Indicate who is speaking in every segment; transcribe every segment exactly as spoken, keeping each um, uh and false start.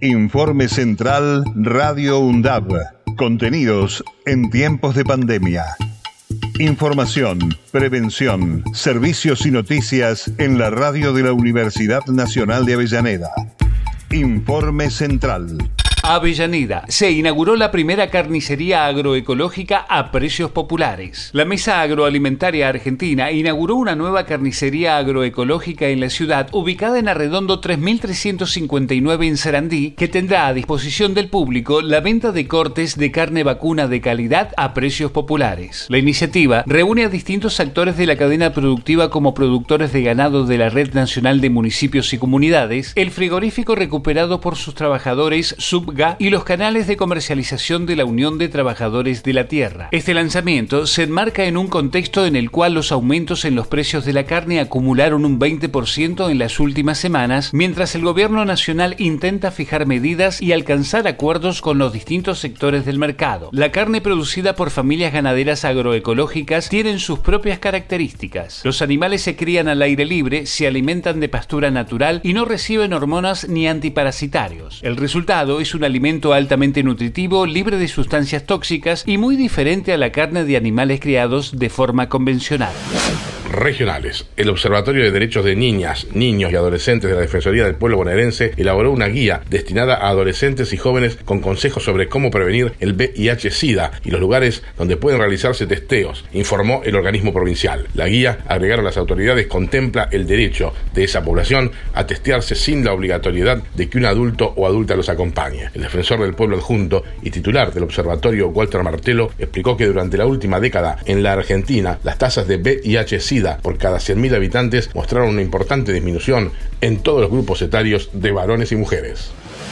Speaker 1: Informe Central Radio UNDAB. Contenidos en tiempos de pandemia. Información, prevención, servicios y noticias en la radio de la Universidad Nacional de Avellaneda. Informe Central.
Speaker 2: Avellaneda. Se inauguró la primera carnicería agroecológica a precios populares. La Mesa Agroalimentaria Argentina inauguró una nueva carnicería agroecológica en la ciudad, ubicada en Arredondo tres mil trescientos cincuenta y nueve en Sarandí, que tendrá a disposición del público la venta de cortes de carne vacuna de calidad a precios populares. La iniciativa reúne a distintos actores de la cadena productiva como productores de ganado de la Red Nacional de Municipios y Comunidades, el frigorífico recuperado por sus trabajadores Sub y los canales de comercialización de la Unión de Trabajadores de la Tierra. Este lanzamiento se enmarca en un contexto en el cual los aumentos en los precios de la carne acumularon un veinte por ciento en las últimas semanas, mientras el gobierno nacional intenta fijar medidas y alcanzar acuerdos con los distintos sectores del mercado. La carne producida por familias ganaderas agroecológicas tienen sus propias características. Los animales se crían al aire libre, se alimentan de pastura natural y no reciben hormonas ni antiparasitarios. El resultado es un alimento altamente nutritivo, libre de sustancias tóxicas y muy diferente a la carne de animales criados de forma convencional.
Speaker 3: Regionales. El Observatorio de Derechos de Niñas, Niños y Adolescentes de la Defensoría del Pueblo bonaerense elaboró una guía destinada a adolescentes y jóvenes con consejos sobre cómo prevenir el V I H SIDA y los lugares donde pueden realizarse testeos, informó el organismo provincial. La guía, agregaron las autoridades, contempla el derecho de esa población a testearse sin la obligatoriedad de que un adulto o adulta los acompañe. El defensor del pueblo adjunto y titular del observatorio, Walter Martelo, explicó que durante la última década en la Argentina las tasas de V I H SIDA por cada cien mil habitantes mostraron una importante disminución en todos los grupos etarios de varones y mujeres.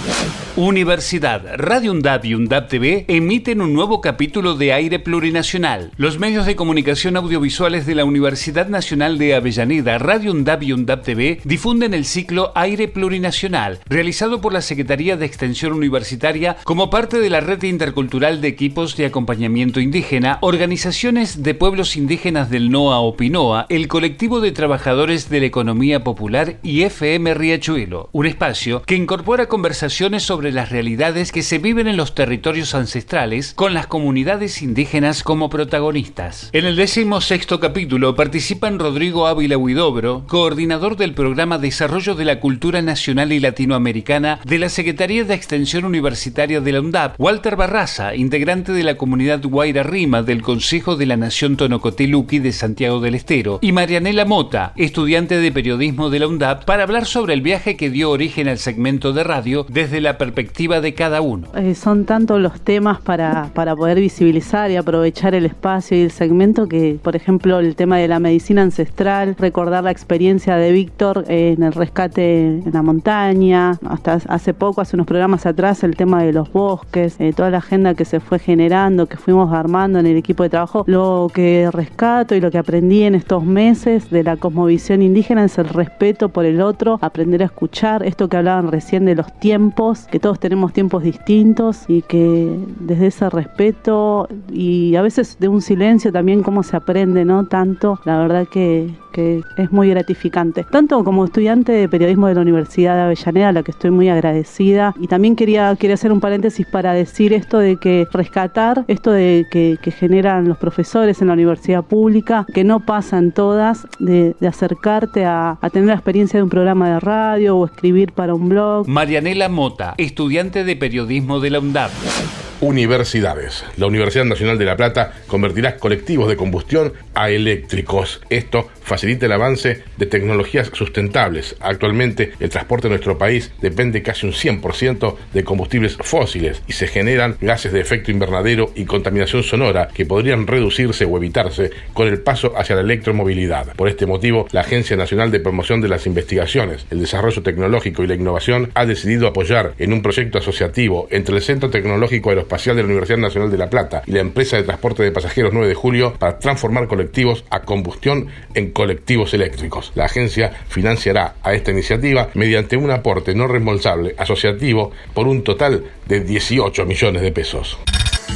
Speaker 2: Universidad, Radio UNDAB y UNDAB T V emiten un nuevo capítulo de Aire Plurinacional. Los medios de comunicación audiovisuales de la Universidad Nacional de Avellaneda, Radio UNDAB y UNDAB T V difunden el ciclo Aire Plurinacional, realizado por la Secretaría de Extensión Universitaria como parte de la Red Intercultural de Equipos de Acompañamiento Indígena, organizaciones de pueblos indígenas del NOA o PINOA, el Colectivo de Trabajadores de la Economía Popular y F M Riachuelo, un espacio que incorpora conversaciones sobre las realidades que se viven en los territorios ancestrales con las comunidades indígenas como protagonistas. En el decimosexto capítulo participan Rodrigo Ávila Huidobro, coordinador del Programa Desarrollo de la Cultura Nacional y Latinoamericana de la Secretaría de Extensión Universitaria de la UNDAB, Walter Barraza, integrante de la comunidad Guaira Rima del Consejo de la Nación Tonocoteluqui de Santiago del Estero, y Marianela Mota, estudiante de periodismo de la UNDAB, para hablar sobre el viaje que dio origen al segmento de radio desde la perspectiva de cada uno.
Speaker 4: Eh, son tantos los temas para, para poder visibilizar y aprovechar el espacio y el segmento que, por ejemplo, el tema de la medicina ancestral, recordar la experiencia de Víctor eh, en el rescate en la montaña, hasta hace poco, hace unos programas atrás, el tema de los bosques, eh, toda la agenda que se fue generando, que fuimos armando en el equipo de trabajo. Lo que rescato y lo que aprendí en estos meses de la cosmovisión indígena es el respeto por el otro, aprender a escuchar, esto que hablaban recién de los tiempos, que todos tenemos tiempos distintos y que desde ese respeto y a veces de un silencio también cómo se aprende, ¿no? Tanto, la verdad que, que es muy gratificante. Tanto como estudiante de periodismo de la Universidad de Avellaneda, a la que estoy muy agradecida, y también quería, quería hacer un paréntesis para decir esto de que rescatar esto de que, que generan los profesores en la universidad pública, que no pasan todas, de, de acercarte a, a tener la experiencia de un programa de radio o escribir para un blog.
Speaker 2: Marianela Mota, estudiante de periodismo de la UNDAB.
Speaker 3: Universidades. La Universidad Nacional de La Plata convertirá colectivos de combustión a eléctricos. Esto facilita el avance de tecnologías sustentables. Actualmente, el transporte de nuestro país depende casi un cien por ciento de combustibles fósiles y se generan gases de efecto invernadero y contaminación sonora que podrían reducirse o evitarse con el paso hacia la electromovilidad. Por este motivo, la Agencia Nacional de Promoción de las Investigaciones, el Desarrollo Tecnológico y la Innovación ha decidido apoyar en un proyecto asociativo entre el Centro Tecnológico Aeroespacial de la Universidad Nacional de La Plata y la empresa de transporte de pasajeros nueve de julio para transformar colectivos a combustión en colectivos eléctricos. La agencia financiará a esta iniciativa mediante un aporte no reembolsable asociativo por un total de dieciocho millones de pesos.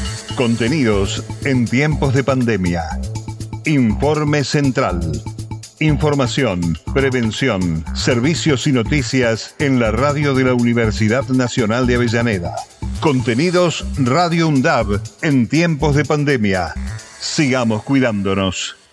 Speaker 1: Contenidos en tiempos de pandemia. Informe Central. Información, prevención, servicios y noticias en la radio de la Universidad Nacional de Avellaneda. Contenidos Radio UNDAB en tiempos de pandemia. Sigamos cuidándonos.